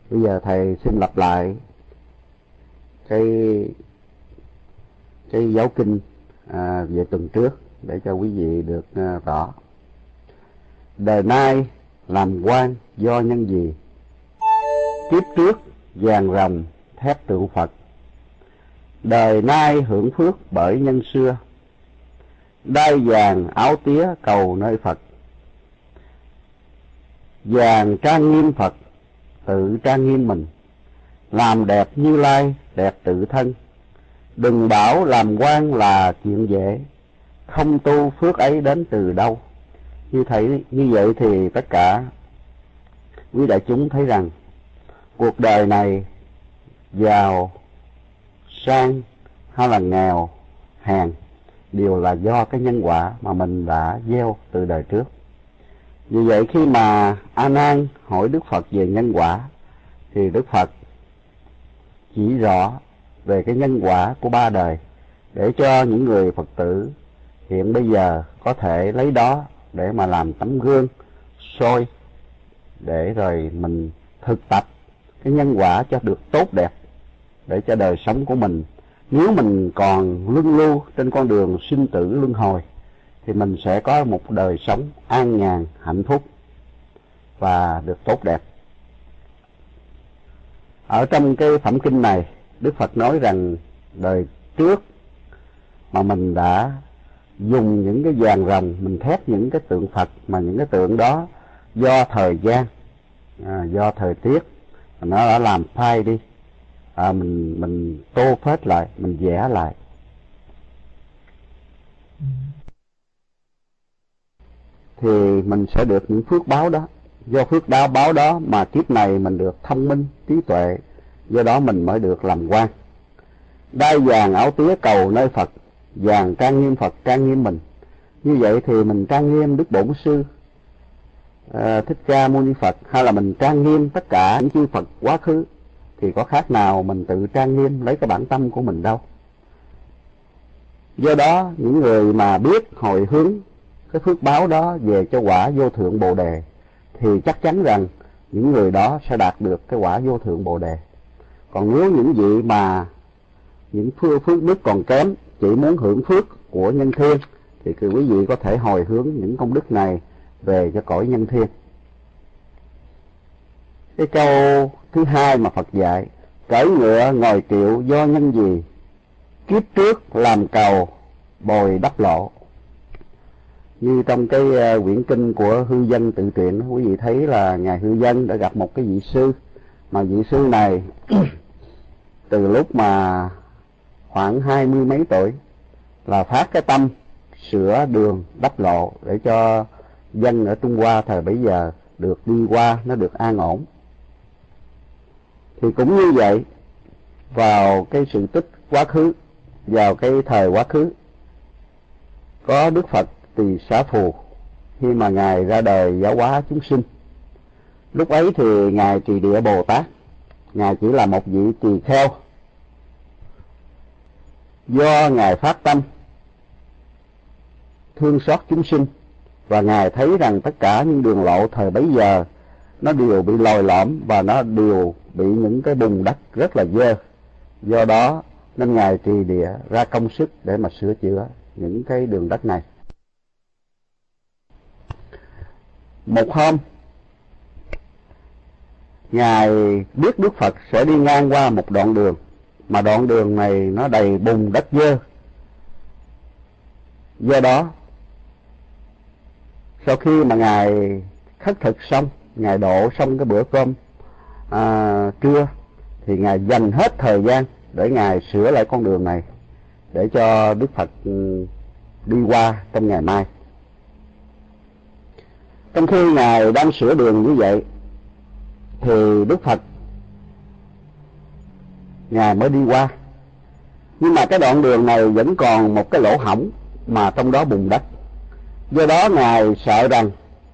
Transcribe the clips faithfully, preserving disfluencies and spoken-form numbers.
Bây giờ thầy xin lặp lại cái cái giáo kinh à, về tuần trước để cho quý vị được à, rõ. Đời nay làm quan do nhân gì? Kiếp trước vàng rồng thép tượng Phật. Đời nay hưởng phước bởi nhân xưa. Đai vàng áo tía cầu nơi Phật. Vàng trang nghiêm Phật, tự trang nghiêm mình. Làm đẹp Như Lai, đẹp tự thân. Đừng bảo làm quan là chuyện dễ, không tu phước ấy đến từ đâu. Như thấy như vậy thì tất cả quý đại chúng thấy rằng cuộc đời này giàu sang hay là nghèo hèn đều là do cái nhân quả mà mình đã gieo từ đời trước. Vì vậy khi mà A Nan hỏi Đức Phật về nhân quả thì Đức Phật chỉ rõ về cái nhân quả của ba đời để cho những người Phật tử hiện bây giờ có thể lấy đó để mà làm tấm gương soi, để rồi mình thực tập cái nhân quả cho được tốt đẹp, để cho đời sống của mình, nếu mình còn luân lưu trên con đường sinh tử luân hồi, thì mình sẽ có một đời sống an nhàn, hạnh phúc và được tốt đẹp. Ở trong cái phẩm kinh này, Đức Phật nói rằng đời trước mà mình đã dùng những cái vàng rồng, mình thép những cái tượng Phật, mà những cái tượng đó do thời gian, à, do thời tiết nó đã làm phai đi, à, mình mình tô phết lại, mình vẽ lại. Thì mình sẽ được những phước báo đó. Do phước báo báo đó mà kiếp này mình được thông minh, trí tuệ, do đó mình mới được làm quan. Đai vàng áo tía cầu nơi Phật, vàng trang nghiêm Phật, trang nghiêm mình. Như vậy thì mình trang nghiêm Đức Bổn Sư à, Thích Ca Mâu Ni Phật, hay là mình trang nghiêm tất cả những chư Phật quá khứ, thì có khác nào mình tự trang nghiêm lấy cái bản tâm của mình đâu. Do đó những người mà biết hồi hướng cái phước báo đó về cho quả vô thượng Bồ Đề thì chắc chắn rằng những người đó sẽ đạt được cái quả vô thượng Bồ Đề. Còn nếu những vị mà những phước, phước đức còn kém, chỉ muốn hưởng phước của nhân thiên, thì quý vị có thể hồi hướng những công đức này về cho cõi nhân thiên. Cái câu thứ hai mà Phật dạy, cởi ngựa ngồi kiệu do nhân gì? Kiếp trước làm cầu bồi đắp lộ. Như trong cái uh, quyển kinh của Hư Dân tự truyện, quý vị thấy là ngài Hư Dân đã gặp một cái vị sư, mà vị sư này từ lúc mà khoảng hai mươi mấy tuổi là phát cái tâm sửa đường đắp lộ để cho dân ở Trung Hoa thời bấy giờ được đi qua nó được an ổn. Thì cũng như vậy, vào cái sự tích quá khứ, vào cái thời quá khứ, có Đức Phật Tỳ Xá Phù khi mà ngài ra đời giáo hóa chúng sinh. Lúc ấy thì ngài Trì Địa Bồ Tát, ngài chỉ là một vị tỳ kheo. Do ngài phát tâm thương xót chúng sinh, và ngài thấy rằng tất cả những đường lộ thời bấy giờ nó đều bị lồi lõm và nó đều bị những cái bùn đất rất là dơ. Do đó nên ngài Trì Địa ra công sức để mà sửa chữa những cái đường đất này. Một hôm ngài biết Đức Phật sẽ đi ngang qua một đoạn đường, mà đoạn đường này nó đầy bùn đất dơ. Do đó sau khi mà ngài khất thực xong, ngài độ xong cái bữa cơm à, trưa, thì ngài dành hết thời gian để ngài sửa lại con đường này để cho Đức Phật đi qua trong ngày mai. Trong khi ngài đang sửa đường như vậy thì Đức Phật ngài mới đi qua, nhưng mà cái đoạn đường này vẫn còn một cái lỗ hổng mà trong đó bùn đất. Do đó ngài sợ rằng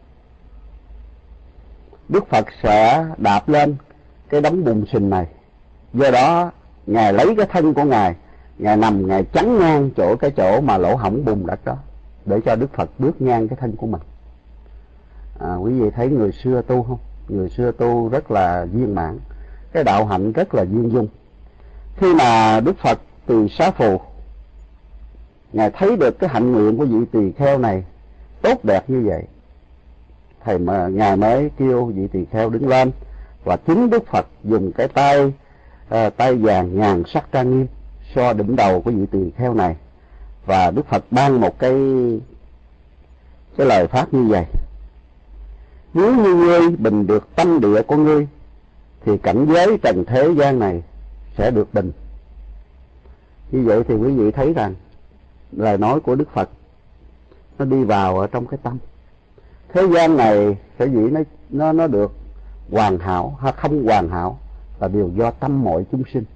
Đức Phật sẽ đạp lên cái đống bùn sình này. Do đó ngài lấy cái thân của ngài, ngài nằm ngài chắn ngang chỗ cái chỗ mà lỗ hổng bùn đất đó, để cho Đức Phật bước ngang cái thân của mình. À, quý vị thấy người xưa tu không? Người xưa tu rất là viên mãn. cái đạo hạnh rất là viên dung. Khi mà Đức Phật Tỳ Xá Phù, Ngài thấy được cái hạnh nguyện của vị tỳ kheo này tốt đẹp như vậy, thầy mà Ngài mới kêu vị tỳ kheo đứng lên, và chính Đức Phật dùng cái tay à, tay vàng ngàn sắc trang nghiêm so đỉnh đầu của vị tỳ kheo này, và Đức Phật ban một cái cái lời pháp như vậy: nếu như ngươi bình được tâm địa của ngươi, thì cảnh giới trần thế gian này sẽ được bình. Như vậy thì quý vị thấy rằng lời nói của Đức Phật nó đi vào ở trong cái tâm. Thế gian này sở dĩ nó nó nó được hoàn hảo hay không hoàn hảo là đều do tâm mọi chúng sinh.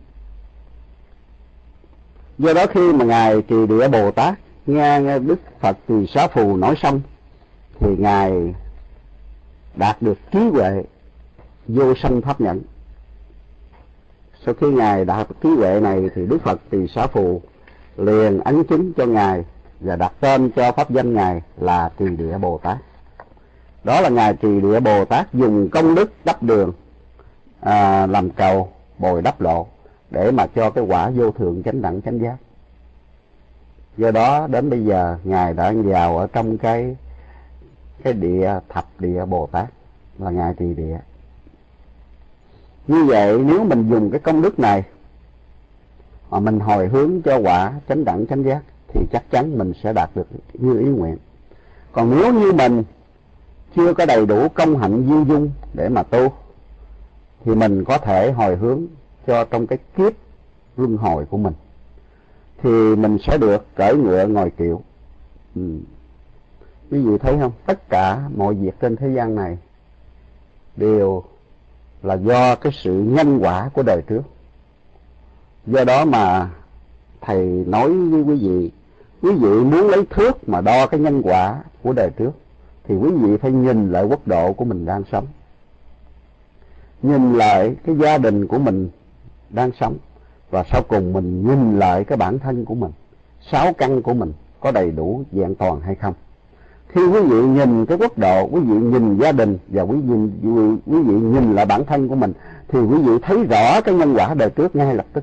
Do đó khi mà Ngài Trì Địa Bồ Tát nghe, nghe Đức Phật Tỳ Xá Phù nói xong, thì Ngài đạt được trí huệ vô sanh pháp nhẫn. Sau khi Ngài đạt được trí huệ này thì Đức Phật Tỳ Xá Phù liền ấn chứng cho Ngài và đặt tên cho pháp danh Ngài là Trì Địa Bồ Tát. Đó là Ngài Trì Địa Bồ Tát dùng công đức đắp đường, à, làm cầu bồi đắp lộ, để mà cho cái quả vô thượng chánh đẳng chánh giác. Do đó đến bây giờ Ngài đã vào ở trong cái cái địa thập địa Bồ Tát, là Ngài Trì Địa. Như vậy nếu mình dùng cái công đức này mà mình hồi hướng cho quả chánh đẳng chánh giác, thì chắc chắn mình sẽ đạt được như ý nguyện. Còn nếu như mình chưa có đầy đủ công hạnh viên dung để mà tu, thì mình có thể hồi hướng cho trong cái kiếp luân hồi của mình, thì mình sẽ được cởi ngựa ngồi kiệu. ừ. Quý vị thấy không, tất cả mọi việc trên thế gian này đều là do cái sự nhân quả của đời trước. Do đó mà thầy nói với quý vị, quý vị muốn lấy thước mà đo cái nhân quả của đời trước, thì quý vị phải nhìn lại quốc độ của mình đang sống, nhìn lại cái gia đình của mình đang sống, và sau cùng mình nhìn lại cái bản thân của mình, sáu căn của mình có đầy đủ vẹn toàn hay không. Khi quý vị nhìn cái quốc độ, quý vị nhìn gia đình, và quý vị, quý, quý vị nhìn lại bản thân của mình, thì quý vị thấy rõ cái nhân quả đời trước ngay lập tức.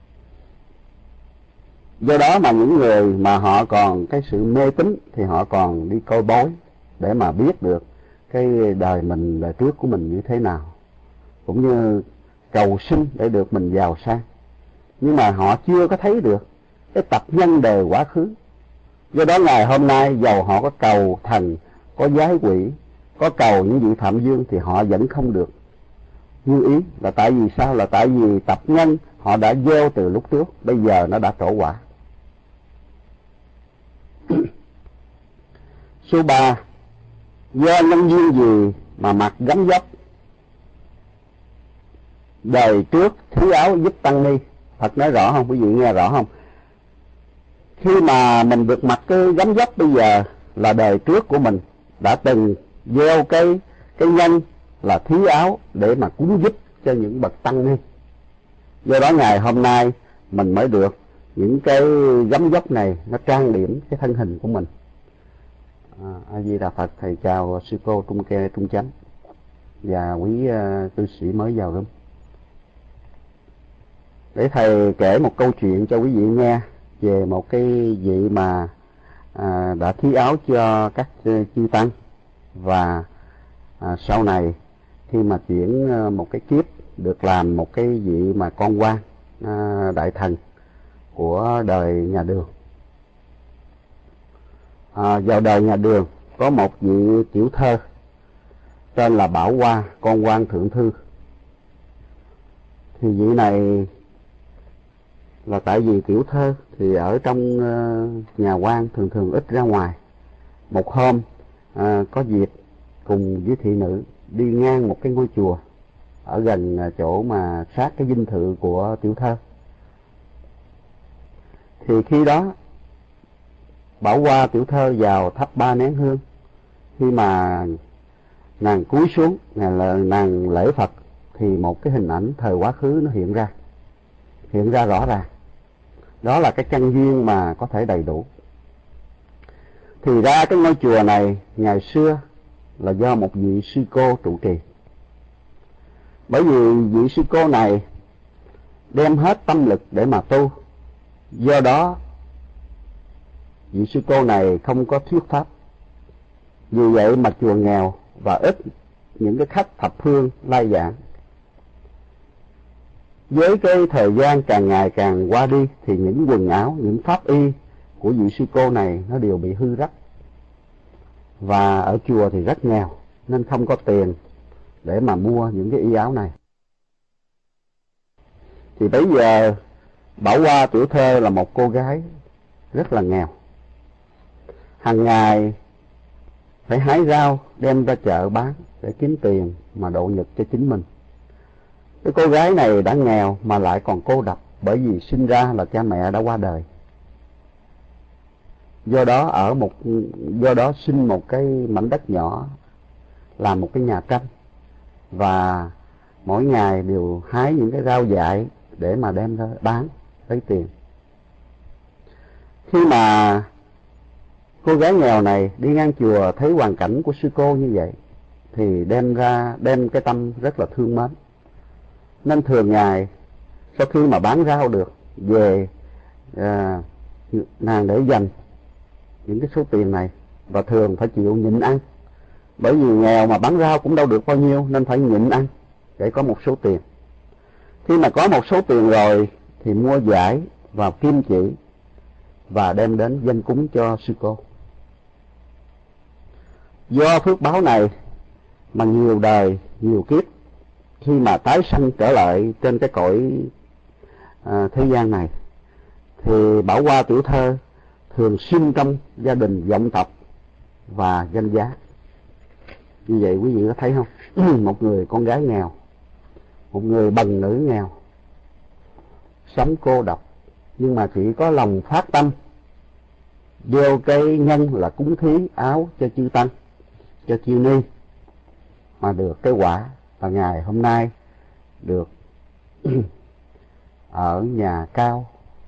Do đó mà những người mà họ còn cái sự mê tín, thì họ còn đi coi bói để mà biết được cái đời mình, đời trước của mình như thế nào, cũng như cầu sinh để được mình giàu sang. Nhưng mà họ chưa có thấy được cái tập nhân đời quá khứ. Do đó ngày hôm nay dầu họ có cầu thần, có giái quỷ, có cầu những vị phạm dương, thì họ vẫn không được như ý. Là tại vì sao? Là tại vì tập nhân họ đã gieo từ lúc trước, bây giờ nó đã trổ quả. Số ba, do nhân duyên gì mà mặc gấm vóc, đời trước thiếu áo giúp tăng ni. Phật nói rõ không? Quý vị nghe rõ không? Khi mà mình được mặc cái gấm vóc bây giờ là đời trước của mình đã từng gieo cái cái nhân là thiếu áo để mà cúng giúp cho những bậc tăng ni. Do đó ngày hôm nay mình mới được những cái gấm vóc này nó trang điểm cái thân hình của mình. À, A Di Đà Phật. Thầy chào sư cô Trung Kê Trung Chánh và quý uh, cư sĩ mới vào room. Để thầy kể một câu chuyện cho quý vị nghe về một cái vị mà à, đã thí áo cho các chư tăng, và à, sau này khi mà chuyển một cái kiếp được làm một cái vị mà con quan à, đại thần của đời nhà Đường. À, vào đời nhà Đường có một vị tiểu thơ tên là Bảo Hoa, con quan thượng thư. Thì vị này là tại vì tiểu thơ thì ở trong uh, nhà quan thường thường ít ra ngoài. Một hôm uh, có dịp cùng với thị nữ đi ngang một cái ngôi chùa ở gần uh, chỗ mà sát cái dinh thự của tiểu thơ. Thì khi đó Bảo Hoa tiểu thơ vào thắp ba nén hương. Khi mà nàng cúi xuống, nàng, nàng lễ Phật, thì một cái hình ảnh thời quá khứ nó hiện ra, hiện ra rõ ràng. Đó là cái căn duyên mà có thể đầy đủ. Thì ra cái ngôi chùa này ngày xưa là do một vị sư cô trụ trì. Bởi vì vị sư cô này đem hết tâm lực để mà tu, do đó vị sư cô này không có thuyết pháp. Vì vậy mà chùa nghèo và ít những cái khách thập phương lai giảng. Với cái thời gian càng ngày càng qua đi thì những quần áo, những pháp y của vị sư cô này nó đều bị hư rách. Và ở chùa thì rất nghèo nên không có tiền để mà mua những cái y áo này. Thì bây giờ Bảo Hoa Tiểu Thơ là một cô gái rất là nghèo. Hàng ngày phải hái rau đem ra chợ bán để kiếm tiền mà độ nhật cho chính mình. Cái cô gái này đã nghèo mà lại còn cô độc, bởi vì sinh ra là cha mẹ đã qua đời. Do đó ở một do đó sinh một cái mảnh đất nhỏ, làm một cái nhà tranh, và mỗi ngày đều hái những cái rau dại để mà đem ra bán lấy tiền. Khi mà cô gái nghèo này đi ngang chùa thấy hoàn cảnh của sư cô như vậy thì đem ra đem cái tâm rất là thương mến. Nên thường ngày sau khi mà bán rau được về, à, nàng để dành những cái số tiền này, và thường phải chịu nhịn ăn, bởi vì nghèo mà bán rau cũng đâu được bao nhiêu nên phải nhịn ăn để có một số tiền. Khi mà có một số tiền rồi thì mua vải và kim chỉ và đem đến dâng cúng cho sư cô. Do phước báo này mà nhiều đời nhiều kiếp, khi mà tái sanh trở lại trên cái cõi à, thế gian này, thì Bảo Hoa Tiểu Thơ thường sinh trong gia đình vọng tộc và danh giá. Như vậy quý vị có thấy không? Một người con gái nghèo, một người bần nữ nghèo, sống cô độc, nhưng mà chỉ có lòng phát tâm vô cái nhân là cúng thí áo cho chư tăng, cho chư ni, mà được cái quả. Và ngày hôm nay được ở nhà cao,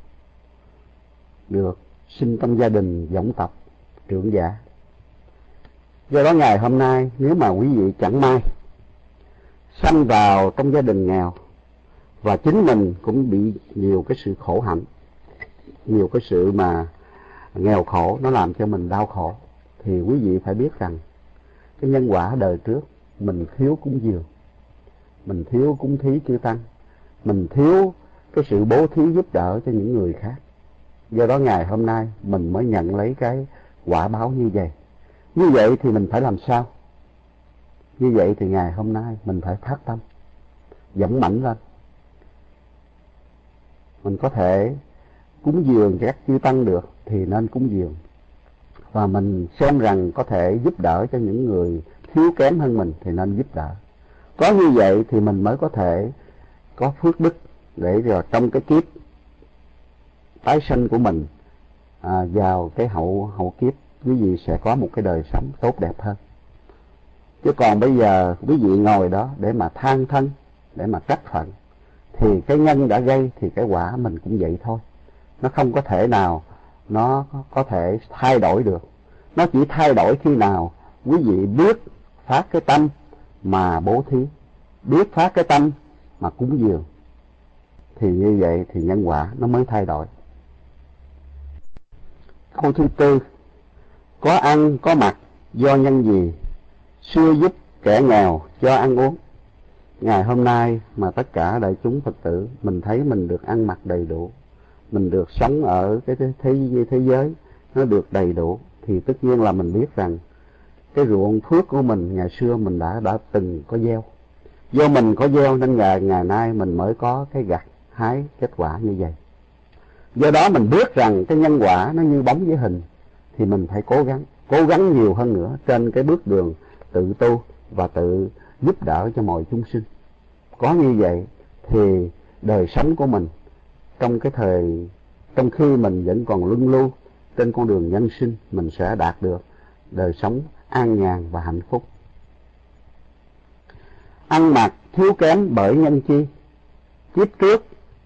được sinh trong gia đình vọng tộc trưởng giả. Do đó ngày hôm nay nếu mà quý vị chẳng may sanh vào trong gia đình nghèo, và chính mình cũng bị nhiều cái sự khổ hạnh, nhiều cái sự mà nghèo khổ nó làm cho mình đau khổ, thì quý vị phải biết rằng cái nhân quả đời trước mình thiếu cúng dường, mình thiếu cúng thí chư tăng, mình thiếu cái sự bố thí giúp đỡ cho những người khác. Do đó ngày hôm nay mình mới nhận lấy cái quả báo như vậy. Như vậy thì mình phải làm sao? Như vậy thì ngày hôm nay mình phải phát tâm dũng mãnh lên. Mình có thể cúng dường các chư tăng được thì nên cúng dường, và mình xem rằng có thể giúp đỡ cho những người thiếu kém hơn mình thì nên giúp đỡ. Có như vậy thì mình mới có thể có phước đức để rồi trong cái kiếp tái sanh của mình à, vào cái hậu hậu kiếp quý vị sẽ có một cái đời sống tốt đẹp hơn. Chứ còn bây giờ quý vị ngồi đó để mà than thân, để mà trách phận, thì cái nhân đã gây thì cái quả mình cũng vậy thôi. Nó không có thể nào nó có thể thay đổi được. Nó chỉ thay đổi khi nào quý vị biết phát cái tâm mà bố thí, biết phát cái tâm mà cúng dường, thì như vậy thì nhân quả nó mới thay đổi. Câu thứ tư: có ăn có mặc do nhân gì, xưa giúp kẻ nghèo cho ăn uống. Ngày hôm nay mà tất cả đại chúng Phật tử mình thấy mình được ăn mặc đầy đủ, mình được sống ở cái thế, thế, thế giới nó được đầy đủ, thì tất nhiên là mình biết rằng cái ruộng phước của mình ngày xưa mình đã đã từng có gieo. Do mình có gieo nên ngày, ngày nay mình mới có cái gặt hái kết quả như vậy. Do đó mình biết rằng cái nhân quả nó như bóng với hình, thì mình phải cố gắng, cố gắng nhiều hơn nữa trên cái bước đường tự tu và tự giúp đỡ cho mọi chúng sinh. Có như vậy thì đời sống của mình trong cái thời, trong khi mình vẫn còn luân lưu trên con đường nhân sinh, mình sẽ đạt được đời sống an nhàn và hạnh phúc. Ăn mặc thiếu kém bởi nhân chi, kiếp trước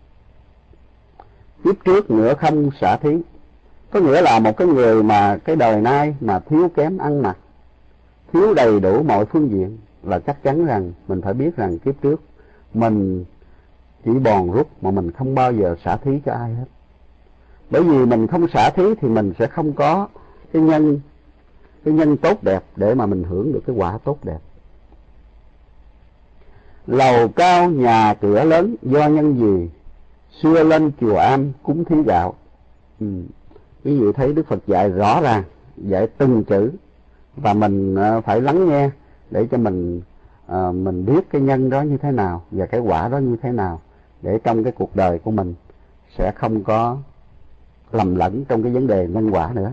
kiếp trước nữa không xả thí. Có nghĩa là một cái người mà cái đời nay mà thiếu kém ăn mặc, thiếu đầy đủ mọi phương diện, là chắc chắn rằng mình phải biết rằng kiếp trước mình chỉ bòn rút mà mình không bao giờ xả thí cho ai hết. Bởi vì mình không xả thí thì mình sẽ không có cái nhân cái nhân tốt đẹp để mà mình hưởng được cái quả tốt đẹp. Lầu cao nhà cửa lớn do nhân gì, xưa lên chùa am cúng thí gạo. Ừ. Quý vị thấy Đức Phật dạy rõ ràng, dạy từng chữ, và mình phải lắng nghe để cho mình à, mình biết cái nhân đó như thế nào và cái quả đó như thế nào, để trong cái cuộc đời của mình sẽ không có lầm lẫn trong cái vấn đề nhân quả nữa.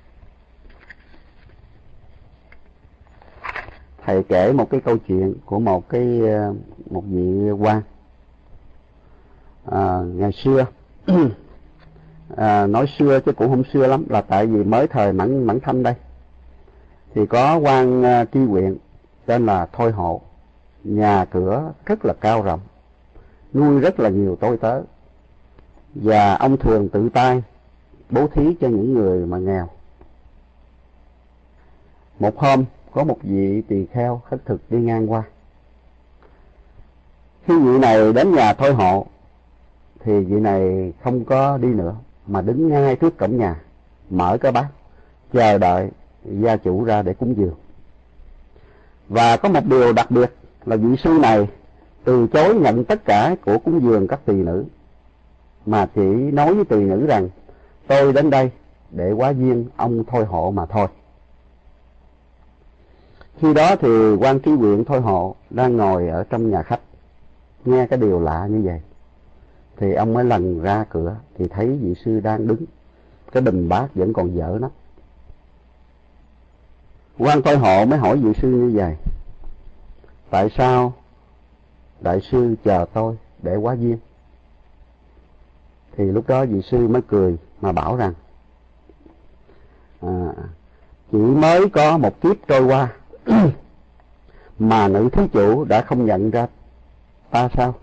Thầy kể một cái câu chuyện của một cái một vị quan à, ngày xưa. À, nói xưa chứ cũng không xưa lắm, là tại vì mới thời Mãn Mãn Thanh đây, thì có quan uh, tri huyện tên là Thôi Hộ, nhà cửa rất là cao rộng, nuôi rất là nhiều tôi tớ, và ông thường tự tay bố thí cho những người mà nghèo. Một hôm có một vị tỳ kheo khất thực đi ngang qua. Khi vị này đến nhà Thôi Hộ thì vị này không có đi nữa, mà đứng ngay trước cổng nhà, mở cái bát chờ đợi gia chủ ra để cúng dường. Và có một điều đặc biệt là vị sư này từ chối nhận tất cả của cúng dường các tỳ nữ, mà chỉ nói với tỳ nữ rằng tôi đến đây để hóa duyên ông Thôi Hộ mà thôi. Khi đó thì quan tri huyện Thôi Hộ đang ngồi ở trong nhà khách, nghe cái điều lạ như vậy thì ông mới lần ra cửa thì thấy vị sư đang đứng, cái bình bát vẫn còn dở nắp. Quan Thôi Hộ mới hỏi vị sư như vậy: tại sao đại sư chờ tôi để hóa duyên? Thì lúc đó vị sư mới cười mà bảo rằng à, chỉ mới có một kiếp trôi qua mà nữ thí chủ đã không nhận ra ta sao?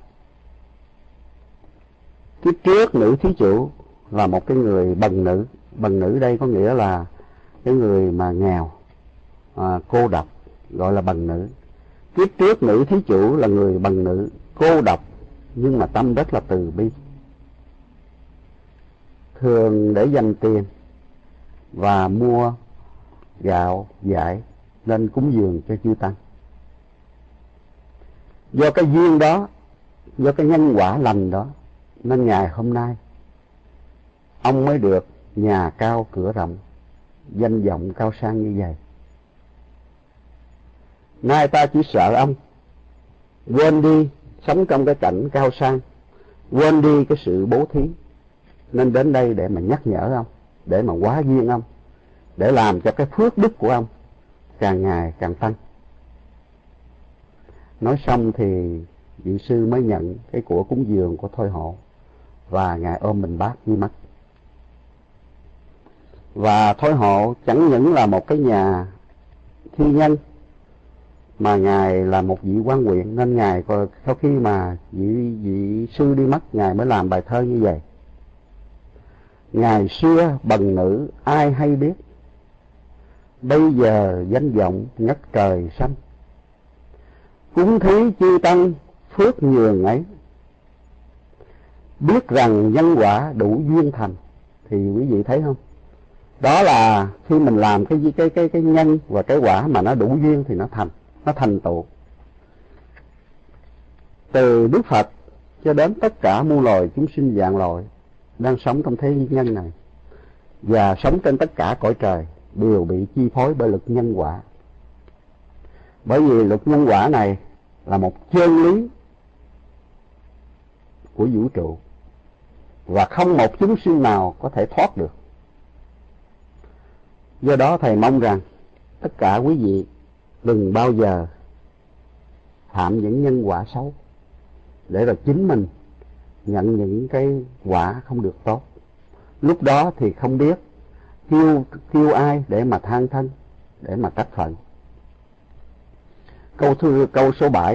Kiếp trước nữ thí chủ là một cái người bần nữ. Bần nữ đây có nghĩa là cái người mà nghèo, à, cô độc, gọi là bần nữ. Kiếp trước nữ thí chủ là người bần nữ, cô độc, nhưng mà tâm rất là từ bi, thường để dành tiền và mua gạo vải lên cúng dường cho chư tăng. Do cái duyên đó, do cái nhân quả lành đó, nên ngày hôm nay ông mới được nhà cao cửa rộng, danh vọng cao sang như vậy. Nay ta chỉ sợ ông quên đi sống trong cái cảnh cao sang, quên đi cái sự bố thí, nên đến đây để mà nhắc nhở ông, để mà hóa duyên ông, để làm cho cái phước đức của ông càng ngày càng tăng. Nói xong thì vị sư mới nhận cái của cúng dường của Thôi Hộ, và ngài ôm bình bát đi mất. Và Thôi Hộ chẳng những là một cái nhà thi nhân, mà ngài là một vị quan huyện, nên ngài sau khi mà vị, vị sư đi mất, ngài mới làm bài thơ như vậy: ngày xưa bần nữ ai hay biết, bây giờ danh vọng ngất trời xanh, cúng thí chư tăng phước nhường ấy, biết rằng nhân quả đủ duyên thành. Thì quý vị thấy không? Đó là khi mình làm cái cái cái cái nhân và cái quả mà nó đủ duyên thì nó thành, nó thành tựu. Từ Đức Phật cho đến tất cả muôn loài chúng sinh vạn loài đang sống trong thế nhân này và sống trên tất cả cõi trời đều bị chi phối bởi luật nhân quả. Bởi vì luật nhân quả này là một chân lý của vũ trụ, và không một chúng sinh nào có thể thoát được. Do đó thầy mong rằng tất cả quý vị đừng bao giờ phạm những nhân quả xấu, để rồi chính mình nhận những cái quả không được tốt. Lúc đó thì không biết kêu, kêu ai để mà than thân, để mà trách phận. Câu thư câu số bảy: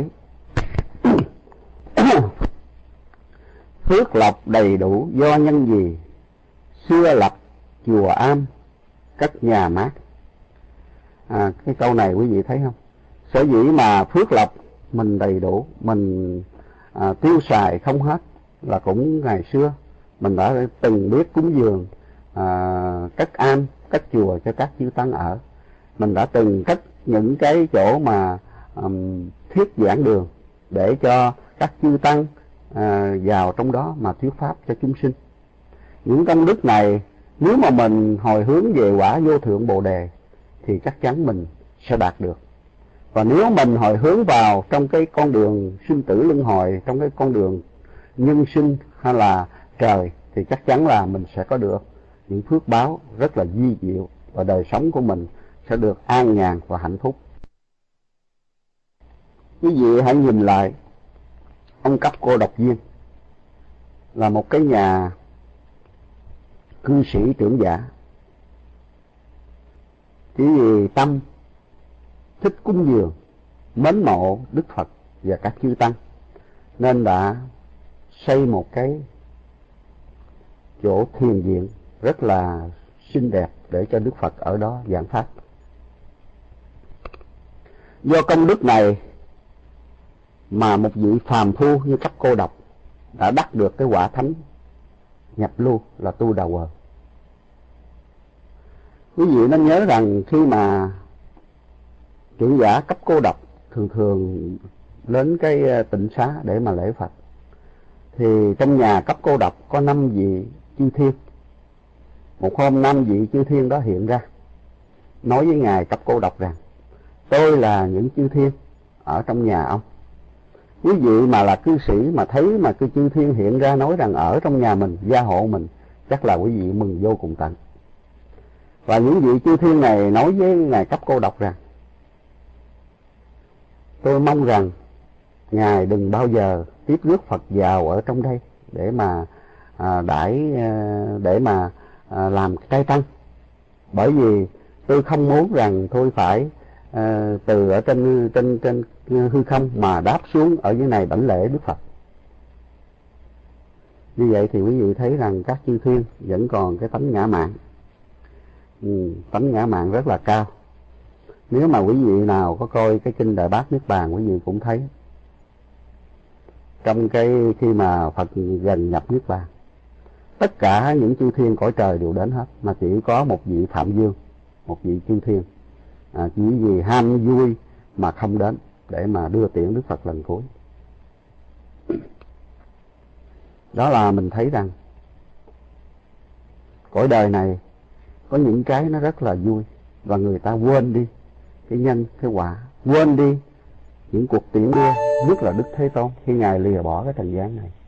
phước lộc đầy đủ do nhân gì, xưa lập chùa am cất nhà mát. À, cái câu này quý vị thấy không? Sở dĩ mà phước lộc mình đầy đủ, mình à, tiêu xài không hết, là cũng ngày xưa mình đã từng biết cúng dường à, cất am, cất chùa cho các chư tăng ở. Mình đã từng cất những cái chỗ mà um, thuyết giảng đường để cho các chư tăng à, vào trong đó mà thuyết pháp cho chúng sinh. Những công đức này nếu mà mình hồi hướng về quả vô thượng Bồ Đề thì chắc chắn mình sẽ đạt được. Và nếu mình hồi hướng vào trong cái con đường sinh tử luân hồi, trong cái con đường nhân sinh hay là trời, thì chắc chắn là mình sẽ có được những phước báo rất là vi diệu, và đời sống của mình sẽ được an nhàn và hạnh phúc. Quý vị hãy nhìn lại ông Cấp Cô Độc Viên, là một cái nhà cư sĩ trưởng giả, chỉ vì tâm thích cúng dường, mến mộ Đức Phật và các chư tăng, nên đã xây một cái chỗ thiền viện rất là xinh đẹp để cho Đức Phật ở đó giảng pháp. Do công đức này mà một vị phàm phu như Cấp Cô Độc đã đắc được cái quả thánh nhập lưu là Tu Đà Quờ. Quý vị nên nhớ rằng khi mà trưởng giả Cấp Cô Độc thường thường đến cái tịnh xá để mà lễ Phật, thì trong nhà Cấp Cô Độc có năm vị chư thiên. Một hôm năm vị chư thiên đó hiện ra, nói với ngài Cấp Cô Độc rằng: tôi là những chư thiên ở trong nhà ông. Quý vị mà là cư sĩ mà thấy mà cư chư thiên hiện ra nói rằng ở trong nhà mình, gia hộ mình, chắc là quý vị mừng vô cùng tận. Và những vị chư thiên này nói với ngài Cấp Cô Độc rằng: tôi mong rằng ngài đừng bao giờ tiếp rước Phật vào ở trong đây để mà à, đãi để mà à, làm trai tăng, bởi vì tôi không muốn rằng tôi phải à, từ ở trên trên trên hư không mà đáp xuống ở dưới này đảnh lễ Đức Phật. Như vậy thì quý vị thấy rằng các chư thiên vẫn còn cái tánh ngã mạn, ừ, tánh ngã mạn rất là cao. Nếu mà quý vị nào có coi cái kinh Đại Bát Niết Bàn, quý vị cũng thấy trong cái khi mà Phật gần nhập Niết Bàn, tất cả những chư thiên cõi trời đều đến hết, mà chỉ có một vị Phạm Dương, một vị chư thiên à, chỉ vì ham vui mà không đến để mà đưa tiễn Đức Phật lần cuối. Đó là mình thấy rằng cõi đời này có những cái nó rất là vui, và người ta quên đi cái nhân cái quả, quên đi những cuộc tiễn đưa, nhất là Đức Thế Tôn khi ngài lìa bỏ cái trần gian này.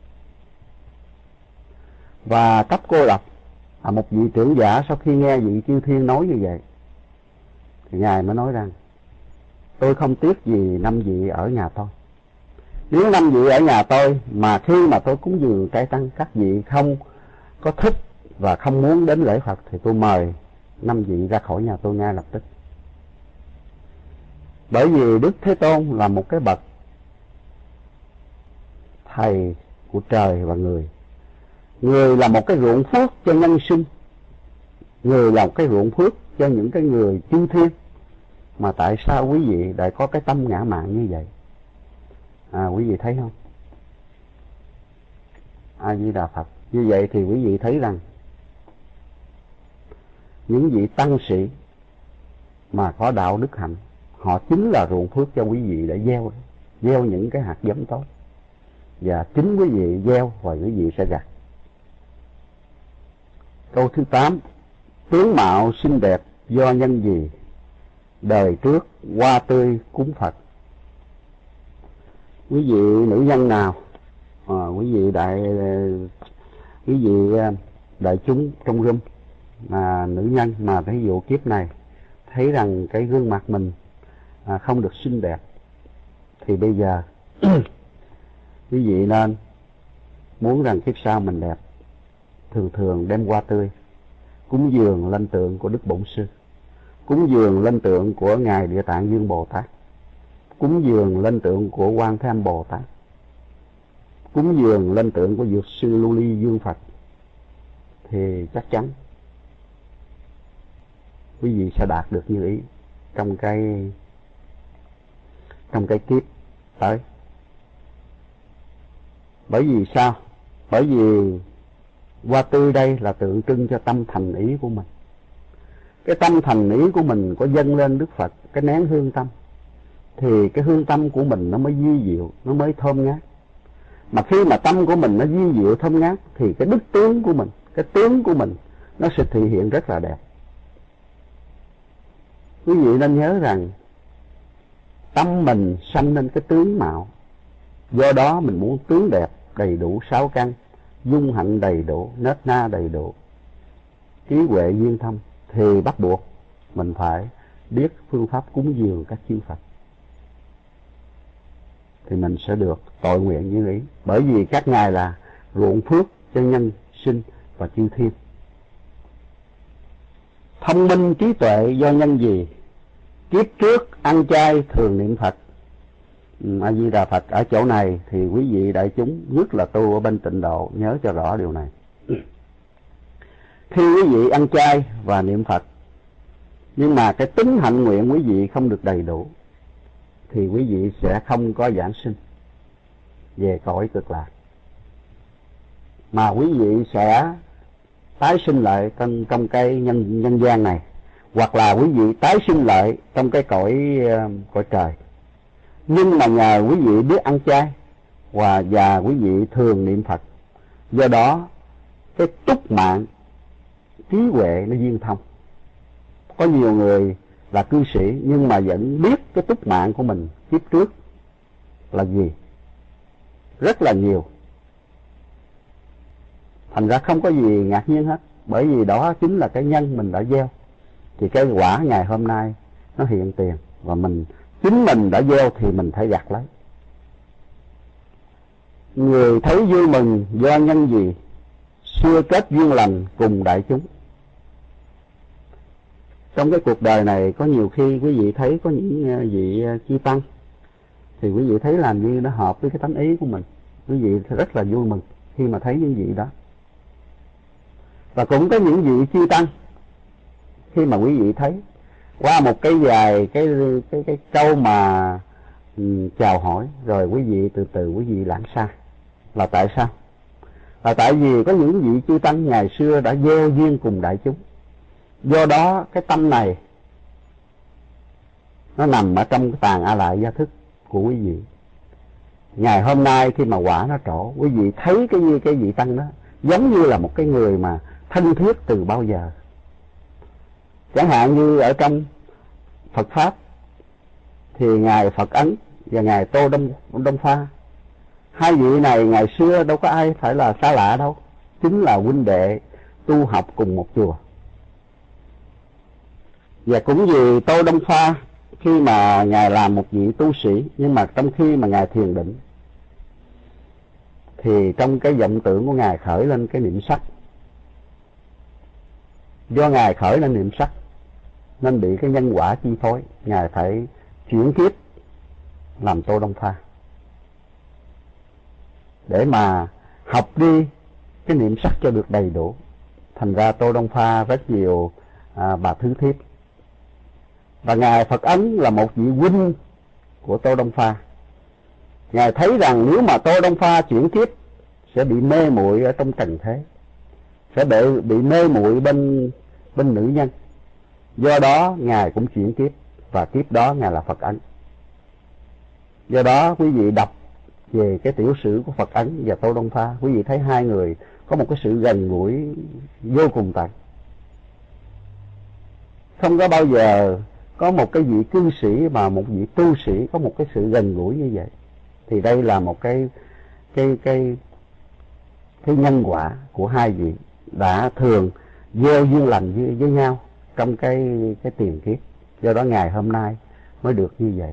Và Cấp Cô Độc là một vị trưởng giả, sau khi nghe vị chư thiên nói như vậy thì ngài mới nói rằng: tôi không tiếc gì năm vị ở nhà tôi. Nếu năm vị ở nhà tôi mà khi mà tôi cúng dường trai tăng các vị không có thích và không muốn đến lễ Phật, thì tôi mời năm vị ra khỏi nhà tôi ngay lập tức. Bởi vì Đức Thế Tôn là một cái bậc thầy của trời và người. Người là một cái ruộng phước cho nhân sinh, người là một cái ruộng phước cho những cái người chư thiên. Mà tại sao quý vị lại có cái tâm ngã mạn như vậy? À, quý vị thấy không? A Di Đà Phật. Như vậy thì quý vị thấy rằng những vị tăng sĩ mà có đạo đức hạnh, họ chính là ruộng phước cho quý vị để gieo gieo những cái hạt giống tốt, và chính quý vị gieo và quý vị sẽ gặt. Câu thứ tám: tướng mạo xinh đẹp do nhân gì, đời trước hoa tươi cúng Phật. Quý vị nữ nhân nào, à, quý vị đại quý vị đại chúng trong room mà nữ nhân mà ví dụ kiếp này thấy rằng cái gương mặt mình à, không được xinh đẹp, thì bây giờ quý vị nên muốn rằng kiếp sau mình đẹp, thường thường đem hoa tươi cúng dường lên tượng của Đức Bổn Sư, cúng dường lên tượng của ngài Địa Tạng Dương Bồ Tát, cúng dường lên tượng của Quan Thế Âm Bồ Tát, cúng dường lên tượng của Dược Sư Lưu Ly Dương Phật, thì chắc chắn quý vị sẽ đạt được như ý trong cái trong cái kiếp tới. Bởi vì sao? Bởi vì hoa tươi đây là tượng trưng cho tâm thành ý của mình. Cái tâm thành ý của mình có dâng lên Đức Phật cái nén hương tâm, thì cái hương tâm của mình nó mới vi diệu, nó mới thơm ngát. Mà khi mà tâm của mình nó vi diệu thơm ngát thì cái đức tướng của mình, cái tướng của mình nó sẽ thể hiện rất là đẹp. Quý vị nên nhớ rằng tâm mình sanh nên cái tướng mạo, do đó mình muốn tướng đẹp, đầy đủ sáu căn, dung hạnh đầy đủ, nết na đầy đủ, trí huệ viên thâm, thì bắt buộc mình phải biết phương pháp cúng dường các chư Phật, thì mình sẽ được tội nguyện như ý. Bởi vì các ngài là ruộng phước cho nhân sinh và chư thiên. Thông minh trí tuệ do nhân gì? Kiếp trước ăn chay thường niệm Phật. A Di Đà Phật ở chỗ này thì quý vị đại chúng, nhất là tu ở bên Tịnh Độ, nhớ cho rõ điều này. Khi quý vị ăn chay và niệm Phật, nhưng mà cái tính hạnh nguyện quý vị không được đầy đủ, thì quý vị sẽ không có giảng sinh về cõi cực lạc, mà quý vị sẽ tái sinh lại trong, trong cái nhân, nhân gian này, hoặc là quý vị tái sinh lại trong cái cõi, cõi trời. Nhưng mà nhờ quý vị biết ăn chay và, và quý vị thường niệm Phật, do đó cái túc mạng trí huệ nó viên thông. Có nhiều người là cư sĩ nhưng mà vẫn biết cái túc mạng của mình kiếp trước là gì, rất là nhiều. Thành ra không có gì ngạc nhiên hết, bởi vì đó chính là cái nhân mình đã gieo, thì cái quả ngày hôm nay nó hiện tiền, và mình chính mình đã gieo thì mình phải gặt lấy. Người thấy vui mừng do nhân gì? Xưa kết duyên lành cùng đại chúng. Trong cái cuộc đời này có nhiều khi quý vị thấy có những vị chư tăng, thì quý vị thấy làm như nó hợp với cái tánh ý của mình, quý vị rất là vui mừng khi mà thấy những vị đó. Và cũng có những vị chư tăng, khi mà quý vị thấy qua một cái vài cái cái cái câu mà um, chào hỏi, rồi quý vị từ từ quý vị lãng xa. Là tại sao? Là tại vì có những vị chư tăng ngày xưa đã gieo duyên cùng đại chúng, do đó cái tâm này nó nằm ở trong cái tàn a lại gia thức của quý vị. Ngày hôm nay khi mà quả nó trổ, quý vị thấy cái như cái vị tăng đó giống như là một cái người mà thân thiết từ bao giờ. Chẳng hạn như ở trong Phật Pháp thì Ngài Phật Ấn và Ngài Tô Đông, Đông Pha, hai vị này ngày xưa đâu có ai phải là xa lạ đâu, chính là huynh đệ tu học cùng một chùa. Và cũng vì Tô Đông Pha khi mà Ngài làm một vị tu sĩ, nhưng mà trong khi mà Ngài thiền định thì trong cái vọng tưởng của Ngài khởi lên cái niệm sắc. Do Ngài khởi lên niệm sắc nên bị cái nhân quả chi phối, Ngài phải chuyển kiếp làm Tô Đông Pha để mà học đi cái niệm sắc cho được đầy đủ. Thành ra Tô Đông Pha rất nhiều à, bà thứ thiếp. Và Ngài Phật Ấn là một vị huynh của Tô Đông Pha. Ngài thấy rằng nếu mà Tô Đông Pha chuyển kiếp sẽ bị mê muội ở trong trần thế, sẽ bị, bị mê muội bên, bên nữ nhân. Do đó Ngài cũng chuyển kiếp, và kiếp đó Ngài là Phật Ấn. Do đó quý vị đọc về cái tiểu sử của Phật Ấn và Tô Đông Pha, quý vị thấy hai người có một cái sự gần gũi vô cùng tận. Không có bao giờ có một cái vị cư sĩ mà một vị tu sĩ có một cái sự gần gũi như vậy. Thì đây là một cái cái cái cái nhân quả của hai vị đã thường gieo duyên lành với, với nhau trong cái cái tiền kiếp. Do đó ngày hôm nay mới được như vậy.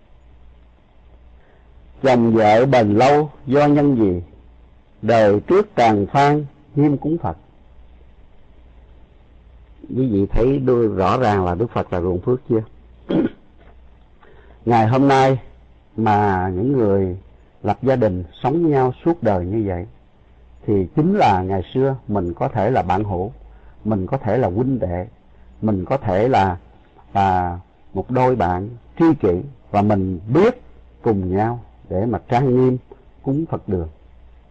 Chồng vợ bền lâu do nhân gì? Đời trước tràng phan nghiêm cúng Phật. Quý vị thấy đưa rõ ràng là Đức Phật là ruộng phước chưa? Ngày hôm nay mà những người lập gia đình sống với nhau suốt đời như vậy, thì chính là ngày xưa mình có thể là bạn hữu, mình có thể là huynh đệ, mình có thể là, là một đôi bạn tri kỷ, và mình biết cùng nhau để mà trang nghiêm cúng Phật đường.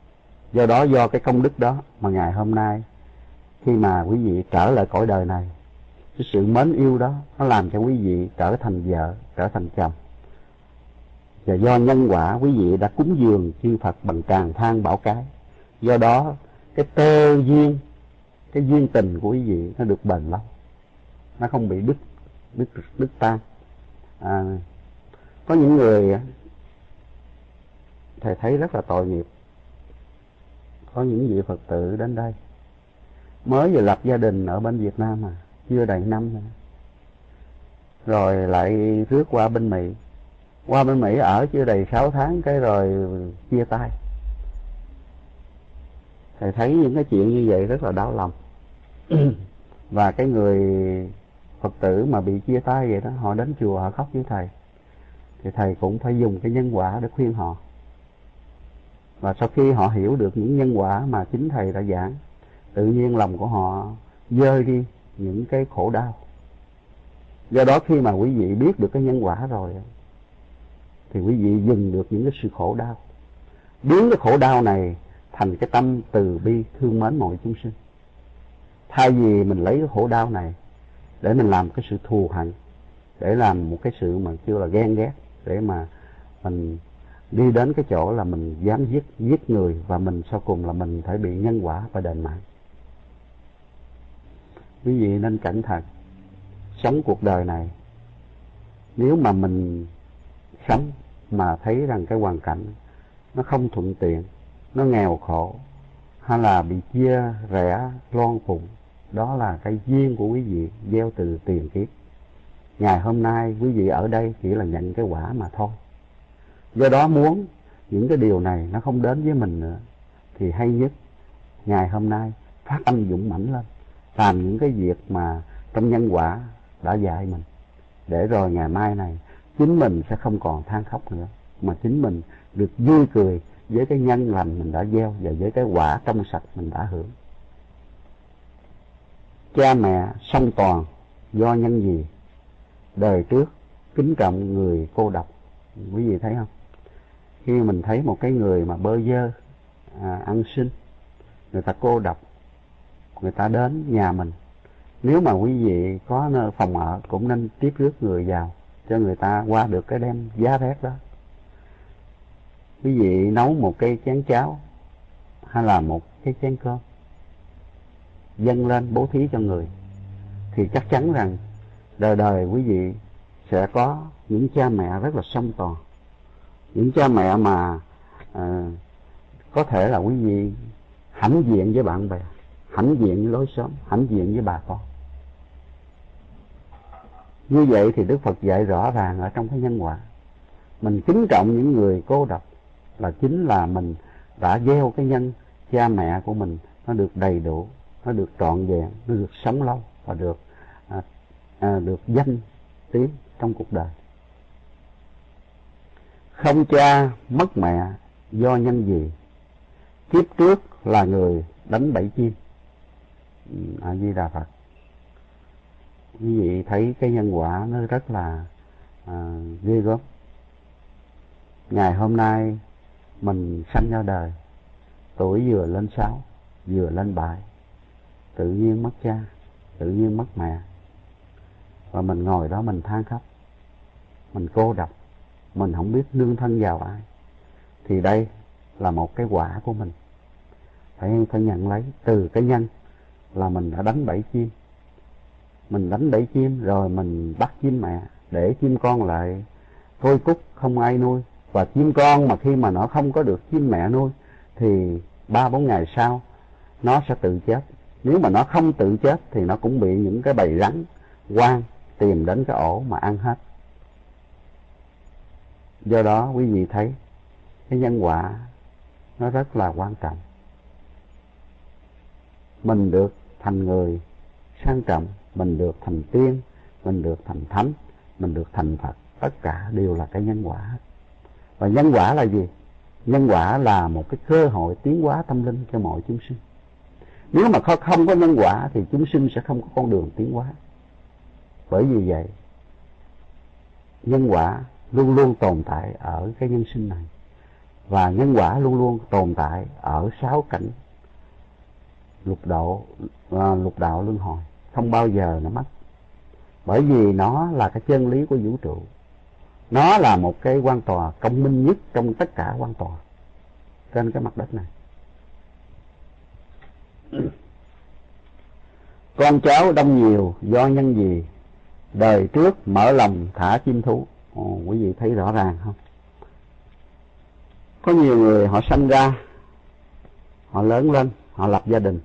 Do đó, do cái công đức đó mà ngày hôm nay khi mà quý vị trở lại cõi đời này, cái sự mến yêu đó nó làm cho quý vị trở thành vợ, trở thành chồng. Và do nhân quả quý vị đã cúng dường chư Phật bằng tràng than bảo cái, do đó cái tơ duyên, cái duyên tình của quý vị nó được bền lâu, nó không bị đứt đứt đứt tan. À, có những người thầy thấy rất là tội nghiệp, có những vị Phật tử đến đây mới vừa lập gia đình ở bên Việt Nam mà chưa đầy năm nữa, rồi lại rước qua bên Mỹ, qua bên Mỹ ở chưa đầy sáu tháng cái rồi chia tay. Thầy thấy những cái chuyện như vậy rất là đau lòng. Và cái người Phật tử mà bị chia tay vậy đó, họ đến chùa họ khóc với thầy, thì thầy cũng phải dùng cái nhân quả để khuyên họ. Và sau khi họ hiểu được những nhân quả mà chính thầy đã giảng, tự nhiên lòng của họ vơi đi những cái khổ đau. Do đó khi mà quý vị biết được cái nhân quả rồi thì quý vị dừng được những cái sự khổ đau, biến cái khổ đau này thành cái tâm từ bi thương mến mọi chúng sinh. Thay vì mình lấy cái khổ đau này để mình làm cái sự thù hận, để làm một cái sự mà kêu là ghen ghét, để mà mình đi đến cái chỗ là mình dám giết giết người, và mình sau cùng là mình phải bị nhân quả và đền mạng. Quý vị nên cẩn thận sống cuộc đời này. Nếu mà mình sống mà thấy rằng cái hoàn cảnh nó không thuận tiện, nó nghèo khổ, hay là bị chia rẽ loan phụng, đó là cái duyên của quý vị gieo từ tiền kiếp. Ngày hôm nay quý vị ở đây chỉ là nhận cái quả mà thôi. Do đó muốn những cái điều này nó không đến với mình nữa thì hay nhất ngày hôm nay phát tâm dũng mãnh lên, làm những cái việc mà trong nhân quả đã dạy mình, để rồi ngày mai này chính mình sẽ không còn than khóc nữa, mà chính mình được vui cười với cái nhân lành mình đã gieo và với cái quả trong sạch mình đã hưởng. Cha mẹ song toàn do nhân gì? Đời trước kính trọng người cô độc. Quý vị thấy không? Khi mình thấy một cái người mà bơ vơ, à, ăn xin, người ta cô độc, người ta đến nhà mình, nếu mà quý vị có phòng ở cũng nên tiếp rước người vào cho người ta qua được cái đêm giá rét đó. Quý vị nấu một cái chén cháo hay là một cái chén cơm dâng lên bố thí cho người, thì chắc chắn rằng đời đời quý vị sẽ có những cha mẹ rất là song toàn, những cha mẹ mà à, có thể là quý vị hãnh diện với bạn bè, hãnh diện với lối xóm, hãnh diện với bà con. Như vậy thì Đức Phật dạy rõ ràng ở trong cái nhân quả, mình kính trọng những người cô độc là chính là mình đã gieo cái nhân cha mẹ của mình nó được đầy đủ, nó được trọn vẹn, nó được sống lâu và được à, à, được danh tiếng trong cuộc đời. Không cha mất mẹ do nhân gì? Kiếp trước là người đánh bẫy chim. A Di Đà Phật. Quý vị thấy cái nhân quả nó rất là à, ghê gớm. Ngày hôm nay mình sanh ra đời, tuổi vừa lên sáu, vừa lên bảy, tự nhiên mất cha, tự nhiên mất mẹ, và mình ngồi đó mình than khóc, mình cô độc, mình không biết nương thân vào ai. Thì đây là một cái quả của mình, phải phải nhận lấy. Từ cái nhân là mình đã đánh bẫy chim, mình đánh bẫy chim rồi mình bắt chim mẹ để chim con lại thôi cúc không ai nuôi. Và chim con mà khi mà nó không có được chim mẹ nuôi thì ba bốn ngày sau nó sẽ tự chết. Nếu mà nó không tự chết thì nó cũng bị những cái bầy rắn quang tìm đến cái ổ mà ăn hết. Do đó quý vị thấy cái nhân quả nó rất là quan trọng. Mình được thành người sang trọng, mình được thành tiên, mình được thành thánh, mình được thành Phật, tất cả đều là cái nhân quả. Và nhân quả là gì? Nhân quả là một cái cơ hội tiến hóa tâm linh cho mọi chúng sinh. Nếu mà không có nhân quả thì chúng sinh sẽ không có con đường tiến hóa. Bởi vì vậy, nhân quả luôn luôn tồn tại ở cái nhân sinh này. Và nhân quả luôn luôn tồn tại ở sáu cảnh lục độ, à, lục đạo luân hồi, không bao giờ nó mất. Bởi vì nó là cái chân lý của vũ trụ. Nó là một cái quan tòa công minh nhất trong tất cả quan tòa trên cái mặt đất này. Con cháu đông nhiều do nhân gì? Đời trước mở lòng thả chim thú. Ồ, quý vị thấy rõ ràng không? Có nhiều người họ sanh ra, họ lớn lên, họ lập gia đình,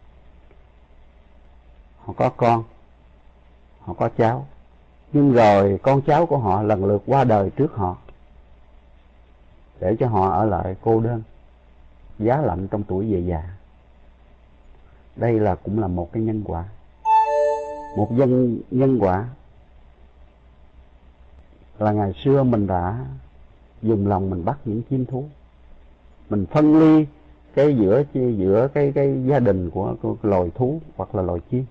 họ có con, họ có cháu, nhưng rồi con cháu của họ lần lượt qua đời trước họ, để cho họ ở lại cô đơn, giá lạnh trong tuổi về già. Đây là cũng là một cái nhân quả, một nhân nhân quả là ngày xưa mình đã dùng lòng mình bắt những chim thú, mình phân ly cái giữa giữa cái cái gia đình của, của loài thú hoặc là loài chim.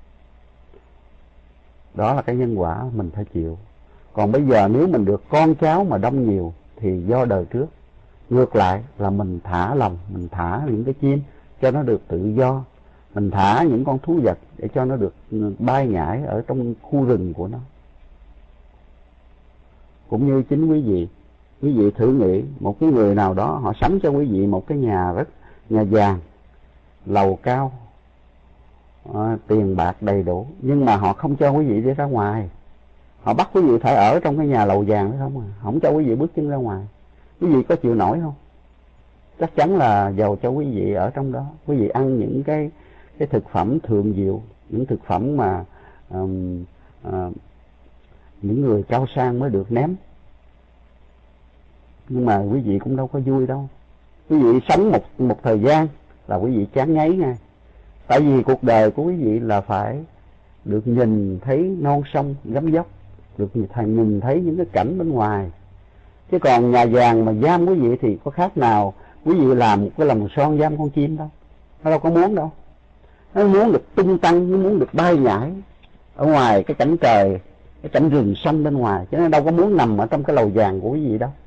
Đó là cái nhân quả mình phải chịu. Còn bây giờ nếu mình được con cháu mà đông nhiều thì do đời trước. Ngược lại là mình thả lòng, mình thả những cái chim cho nó được tự do, mình thả những con thú vật để cho nó được bay nhảy ở trong khu rừng của nó. Cũng như chính quý vị, quý vị thử nghĩ một cái người nào đó họ sắm cho quý vị một cái nhà rất nhà vàng, lầu cao, à, tiền bạc đầy đủ, nhưng mà họ không cho quý vị đi ra ngoài. Họ bắt quý vị phải ở trong cái nhà lầu vàng đó không à, không cho quý vị bước chân ra ngoài. Quý vị có chịu nổi không? Chắc chắn là giàu cho quý vị ở trong đó. Quý vị ăn những cái cái thực phẩm thường diệu, những thực phẩm mà um, uh, những người cao sang mới được ném. Nhưng mà quý vị cũng đâu có vui đâu. Quý vị sống một một thời gian là quý vị chán ngấy ngay. Tại vì cuộc đời của quý vị là phải được nhìn thấy non sông gấm dốc, được nhìn thấy những cái cảnh bên ngoài. Chứ còn nhà vàng mà giam quý vị thì có khác nào quý vị làm một cái lồng son giam con chim đâu. Nó đâu có muốn đâu. Nó muốn được tung tăng, nó muốn được bay nhảy ở ngoài cái cảnh trời, cái cảnh rừng xanh bên ngoài, chứ nó đâu có muốn nằm ở trong cái lầu vàng của quý vị đâu.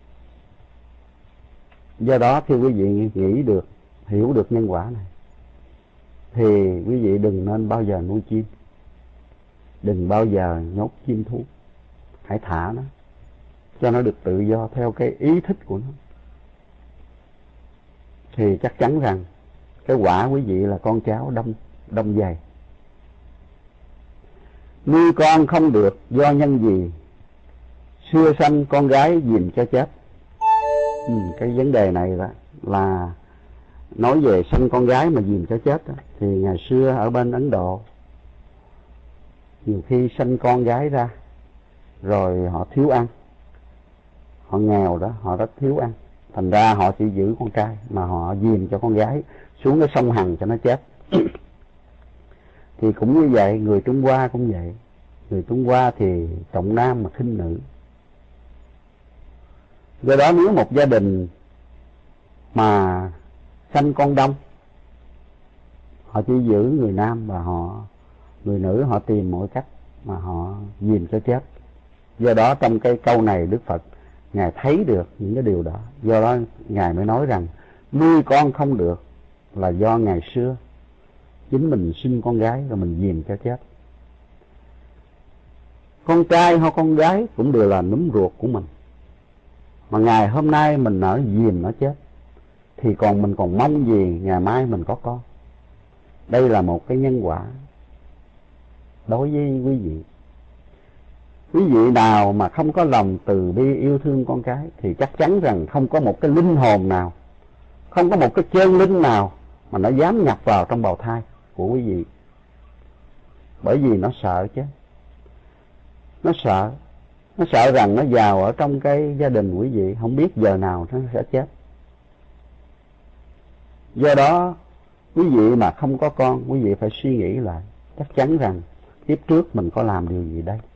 Do đó khi quý vị nghĩ được, hiểu được nhân quả này, thì quý vị đừng nên bao giờ nuôi chim, đừng bao giờ nhốt chim thú. Hãy thả nó cho nó được tự do theo cái ý thích của nó. Thì chắc chắn rằng cái quả quý vị là con cháu đông đông dày. Nuôi con không được do nhân gì? Xưa sanh con gái dìm cho chết. Ừ, cái vấn đề này đó là nói về sanh con gái mà dìm cho chết đó. Thì ngày xưa ở bên Ấn Độ nhiều khi sanh con gái ra rồi họ thiếu ăn, họ nghèo đó, họ rất thiếu ăn, thành ra họ chỉ giữ con trai mà họ dìm cho con gái xuống cái sông Hằng cho nó chết. Thì cũng như vậy, người Trung Hoa cũng vậy. Người Trung Hoa thì trọng nam mà khinh nữ. Do đó nếu một gia đình mà sanh con đông, họ chỉ giữ người nam và họ người nữ họ tìm mọi cách mà họ dìm cho chết. Do đó trong cái câu này Đức Phật Ngài thấy được những cái điều đó. Do đó Ngài mới nói rằng nuôi con không được là do ngày xưa chính mình sinh con gái rồi mình dìm cho chết. Con trai hoặc con gái cũng đều là núm ruột của mình, mà ngày hôm nay mình nỡ dìm nó chết thì còn mình còn mong gì ngày mai mình có con. Đây là một cái nhân quả đối với quý vị. Quý vị nào mà không có lòng từ bi yêu thương con cái thì chắc chắn rằng không có một cái linh hồn nào, không có một cái chân linh nào mà nó dám nhập vào trong bào thai của quý vị. Bởi vì nó sợ chứ. Nó sợ. Nó sợ rằng nó vào ở trong cái gia đình quý vị, không biết giờ nào nó sẽ chết. Do đó quý vị mà không có con, quý vị phải suy nghĩ lại. Chắc chắn rằng kiếp trước mình có làm điều gì đây.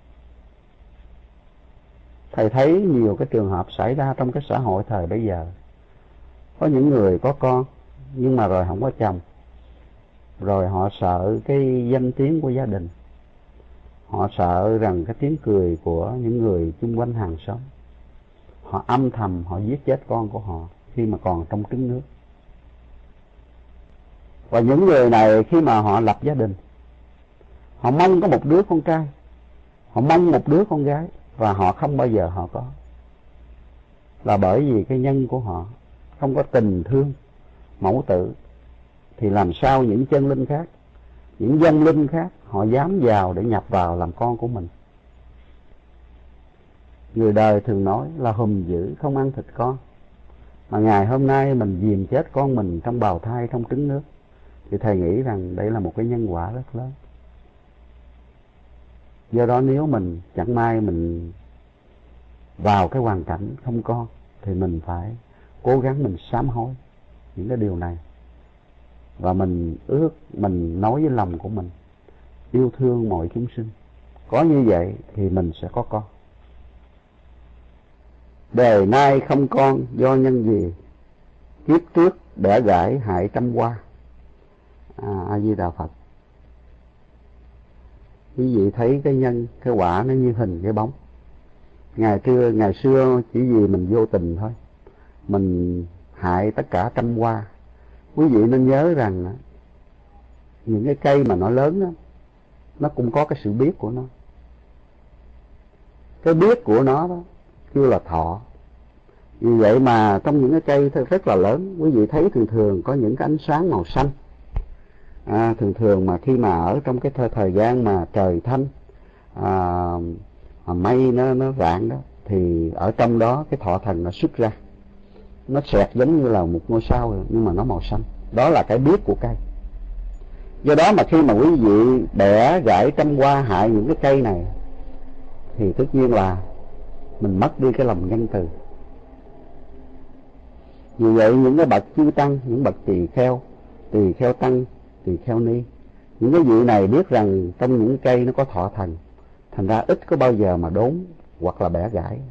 Thầy thấy nhiều cái trường hợp xảy ra trong cái xã hội thời bây giờ. Có những người có con nhưng mà rồi không có chồng, rồi họ sợ cái danh tiếng của gia đình, họ sợ rằng cái tiếng cười của những người chung quanh hàng xóm, họ âm thầm họ giết chết con của họ khi mà còn trong trứng nước. Và những người này khi mà họ lập gia đình, họ mong có một đứa con trai, họ mong một đứa con gái, và họ không bao giờ họ có. Là bởi vì cái nhân của họ không có tình thương mẫu tử, thì làm sao những chân linh khác, những vong linh khác họ dám vào để nhập vào làm con của mình. Người đời thường nói là hùm dữ không ăn thịt con, mà ngày hôm nay mình dìm chết con mình trong bào thai, trong trứng nước, thì thầy nghĩ rằng đây là một cái nhân quả rất lớn. Do đó nếu mình chẳng may mình vào cái hoàn cảnh không con, thì mình phải cố gắng mình sám hối những cái điều này. Và mình ước, mình nói với lòng của mình, yêu thương mọi chúng sinh. Có như vậy thì mình sẽ có con. Đời nay không con do nhân gì, kiếp trước đẻ gãi hại trăm hoa. À, A Di Đà Phật. Quý vị thấy cái nhân, cái quả nó như hình cái bóng. Ngày trưa, ngày xưa chỉ vì mình vô tình thôi, mình hại tất cả trăm hoa. Quý vị nên nhớ rằng những cái cây mà nó lớn đó, nó cũng có cái sự biết của nó. Cái biết của nó đó kêu là thọ. Vì vậy mà trong những cái cây rất là lớn, quý vị thấy thường thường có những cái ánh sáng màu xanh. À, thường thường mà khi mà ở trong cái thời, thời gian mà trời thanh, à, mà mây nó nó rạng đó, thì ở trong đó cái thọ thần nó xuất ra, nó xẹt giống như là một ngôi sao rồi, nhưng mà nó màu xanh. Đó là cái biết của cây. Do đó mà khi mà quý vị bẻ gãy trăm hoa hại những cái cây này, thì tất nhiên là mình mất đi cái lòng nhân từ. Vì vậy những cái bậc chư tăng, những bậc tỳ kheo, tỳ kheo tăng, tỳ kheo ni, những cái vị này biết rằng trong những cây nó có thọ thần, thành ra ít có bao giờ mà đốn hoặc là bẻ gãy.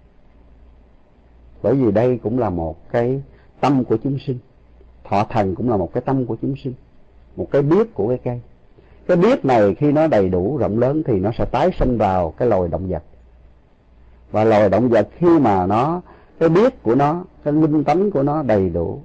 Bởi vì đây cũng là một cái tâm của chúng sinh. Thọ thần cũng là một cái tâm của chúng sinh, một cái biết của cái cây. Cái biết này khi nó đầy đủ rộng lớn thì nó sẽ tái sinh vào cái loài động vật. Và loài động vật khi mà nó, cái biết của nó, cái linh tánh của nó đầy đủ,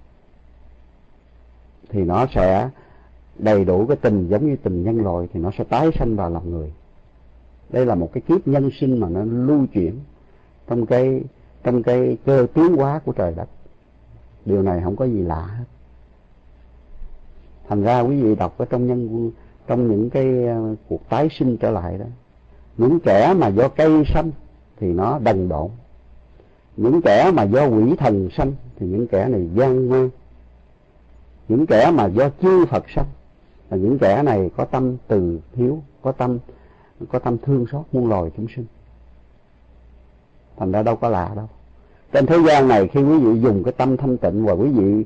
thì nó sẽ đầy đủ cái tình giống như tình nhân loại, thì nó sẽ tái sanh vào làm người. Đây là một cái kiếp nhân sinh mà nó lưu chuyển trong cái trong cái cơ tiến hóa của trời đất. Điều này không có gì lạ hết. Thành ra quý vị đọc ở trong nhân trong những cái cuộc tái sinh trở lại đó, những kẻ mà do cây sanh thì nó đần độn, những kẻ mà do quỷ thần sanh thì những kẻ này gian ngoan, những kẻ mà do chư Phật sanh là những kẻ này có tâm từ hiếu, có tâm có tâm thương xót muôn loài chúng sinh. Thành ra đâu có lạ đâu. Trên thế gian này khi quý vị dùng cái tâm thanh tịnh và quý vị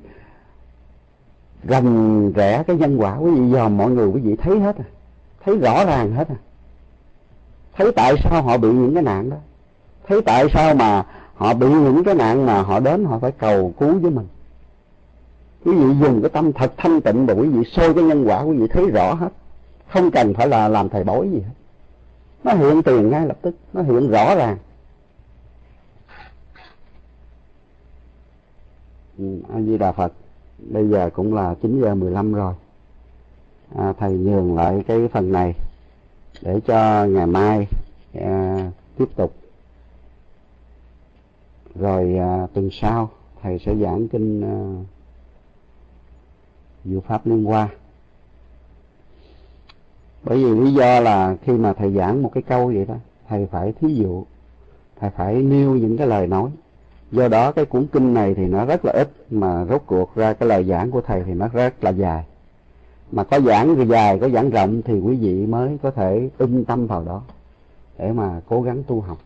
rành rẽ cái nhân quả, quý vị dòm mọi người quý vị thấy hết à, thấy rõ ràng hết à. Thấy tại sao họ bị những cái nạn đó, thấy tại sao mà họ bị những cái nạn mà họ đến họ phải cầu cứu với mình. Quý vị dùng cái tâm thật thanh tịnh và quý vị soi cái nhân quả, quý vị thấy rõ hết, không cần phải là làm thầy bói gì hết. Nó hiện tiền ngay lập tức, nó hiện rõ ràng. Ừ, A Di Đà Phật. Bây giờ cũng là chín giờ mười lăm rồi. À, thầy nhường lại cái phần này để cho ngày mai à, tiếp tục. Rồi à, tuần sau thầy sẽ giảng kinh à, Diệu Pháp Liên Hoa. Bởi vì lý do là khi mà thầy giảng một cái câu vậy đó, thầy phải thí dụ, thầy phải nêu những cái lời nói. Do đó cái cuốn kinh này thì nó rất là ít, mà rốt cuộc ra cái lời giảng của thầy thì nó rất là dài. Mà có giảng dài, có giảng rộng thì quý vị mới có thể ưng tâm vào đó để mà cố gắng tu học.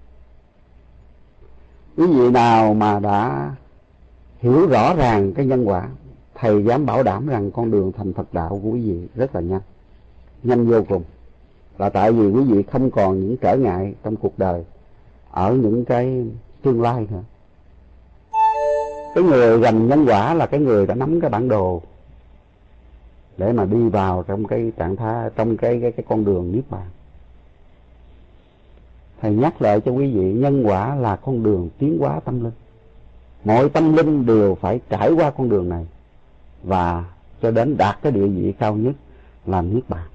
Quý vị nào mà đã hiểu rõ ràng cái nhân quả, thầy dám bảo đảm rằng con đường thành Phật đạo của quý vị rất là nhanh, nhanh vô cùng. Là tại vì quý vị không còn những trở ngại trong cuộc đời ở những cái tương lai nữa. Cái người rành nhân quả là cái người đã nắm cái bản đồ để mà đi vào trong cái trạng thái, trong cái cái, cái con đường niết bàn. Thầy nhắc lại cho quý vị, nhân quả là con đường tiến hóa tâm linh. Mọi tâm linh đều phải trải qua con đường này và cho đến đạt cái địa vị cao nhất là niết bàn.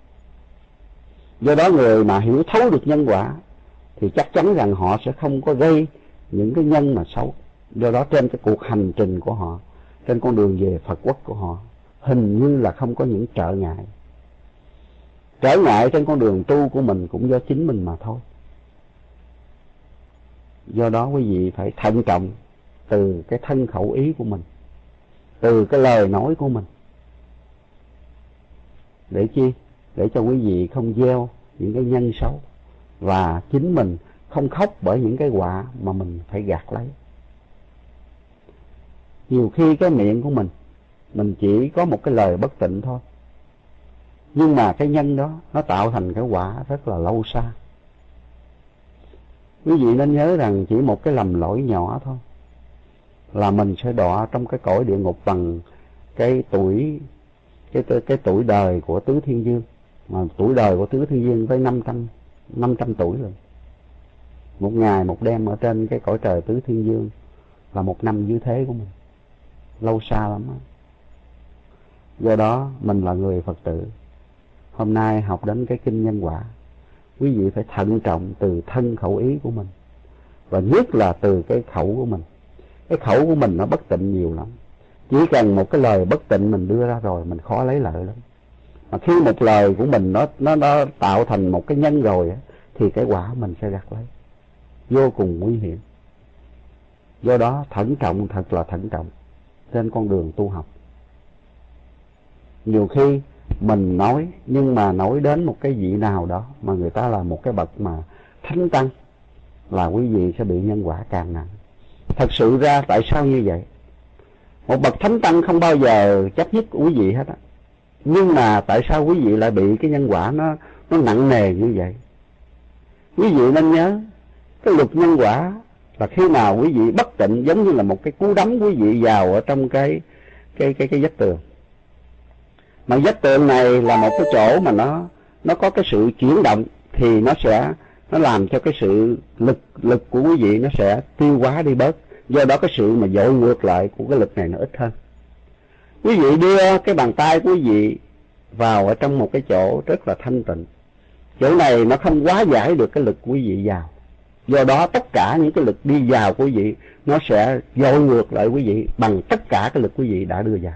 Do đó người mà hiểu thấu được nhân quả thì chắc chắn rằng họ sẽ không có gây những cái nhân mà xấu. Do đó trên cái cuộc hành trình của họ, trên con đường về Phật quốc của họ, hình như là không có những trở ngại. Trở ngại trên con đường tu của mình cũng do chính mình mà thôi. Do đó quý vị phải thận trọng từ cái thân khẩu ý của mình, từ cái lời nói của mình. Để chi? Để cho quý vị không gieo những cái nhân xấu, và chính mình không khóc bởi những cái họa mà mình phải gạt lấy. Nhiều khi cái miệng của mình, mình chỉ có một cái lời bất tịnh thôi, nhưng mà cái nhân đó nó tạo thành cái quả rất là lâu xa. Quý vị nên nhớ rằng chỉ một cái lầm lỗi nhỏ thôi là mình sẽ đọa trong cái cõi địa ngục bằng cái tuổi cái cái tuổi đời của tứ thiên vương. Mà tuổi đời của tứ thiên vương với năm trăm năm trăm tuổi rồi. Một ngày một đêm ở trên cái cõi trời tứ thiên vương là một năm dưới thế của mình, lâu xa lắm đó. Do đó mình là người Phật tử, hôm nay học đến cái kinh nhân quả, quý vị phải thận trọng từ thân khẩu ý của mình, và nhất là từ cái khẩu của mình. Cái khẩu của mình nó bất tịnh nhiều lắm, chỉ cần một cái lời bất tịnh mình đưa ra rồi mình khó lấy lợi lắm. Mà khi một lời của mình nó nó nó tạo thành một cái nhân rồi thì cái quả mình sẽ gặt lấy, vô cùng nguy hiểm. Do đó thận trọng, thật là thận trọng trên con đường tu học. Nhiều khi mình nói, nhưng mà nói đến một cái vị nào đó mà người ta là một cái bậc mà thánh tăng, là quý vị sẽ bị nhân quả càng nặng. Thật sự ra tại sao như vậy? Một bậc thánh tăng không bao giờ chấp nhất quý vị hết á, nhưng mà tại sao quý vị lại bị cái nhân quả nó nó nặng nề như vậy? Quý vị nên nhớ, cái luật nhân quả là khi nào quý vị bất tịnh, giống như là một cái cú đấm quý vị vào ở trong cái cái cái cái vách tường. Mà vách tường này là một cái chỗ mà nó nó có cái sự chuyển động, thì nó sẽ nó làm cho cái sự lực lực của quý vị nó sẽ tiêu hóa đi bớt. Do đó cái sự mà dội ngược lại của cái lực này nó ít hơn. Quý vị đưa cái bàn tay của quý vị vào ở trong một cái chỗ rất là thanh tịnh, chỗ này nó không hóa giải được cái lực của quý vị vào. Do đó tất cả những cái lực đi vào của quý vị nó sẽ dội ngược lại quý vị bằng tất cả cái lực quý vị đã đưa vào.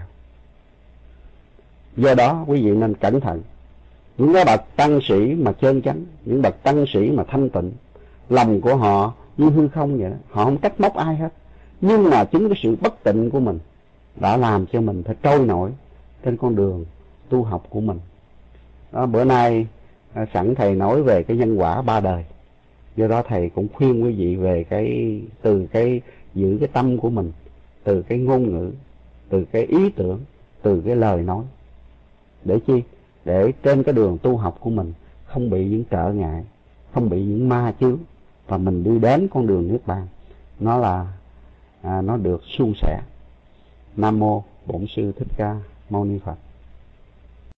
Do đó quý vị nên cẩn thận. Những cái bậc tăng sĩ mà chân chánh, những bậc tăng sĩ mà thanh tịnh, lòng của họ như hư không vậy đó, họ không trách móc ai hết, nhưng mà chính cái sự bất tịnh của mình đã làm cho mình phải trôi nổi trên con đường tu học của mình. Đó, bữa nay à, sẵn thầy nói về cái nhân quả ba đời, do đó thầy cũng khuyên quý vị về cái từ cái giữ cái tâm của mình, từ cái ngôn ngữ, từ cái ý tưởng, từ cái lời nói. Để chi? Để trên cái đường tu học của mình không bị những trở ngại, không bị những ma chướng, và mình đi đến con đường niết bàn nó là à, nó được suôn sẻ. Nam mô Bổn Sư Thích Ca Mâu Ni Phật.